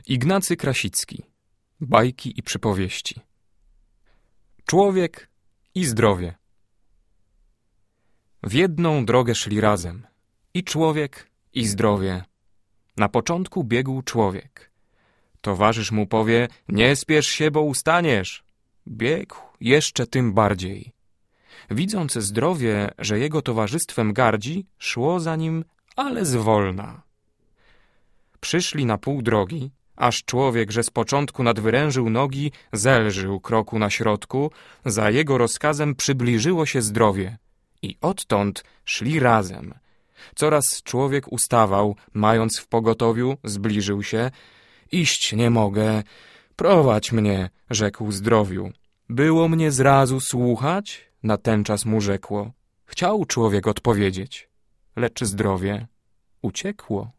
Ignacy Krasicki. Bajki i przypowieści. Człowiek i zdrowie. W jedną drogę szli razem i człowiek, i zdrowie. Na początku biegł człowiek. Towarzysz mu powie: nie spiesz się, bo ustaniesz. Biegł jeszcze tym bardziej. Widząc zdrowie, że jego towarzystwem gardzi, szło za nim, ale zwolna. Przyszli na pół drogi, aż człowiek, że z początku nadwyrężył nogi, zelżył kroku na środku, za jego rozkazem przybliżyło się zdrowie. I odtąd szli razem. Coraz człowiek ustawał, mając w pogotowiu, zbliżył się. Iść nie mogę, prowadź mnie, rzekł zdrowiu. Było mnie zrazu słuchać? Natenczas mu rzekło. Chciał człowiek odpowiedzieć, lecz zdrowie uciekło.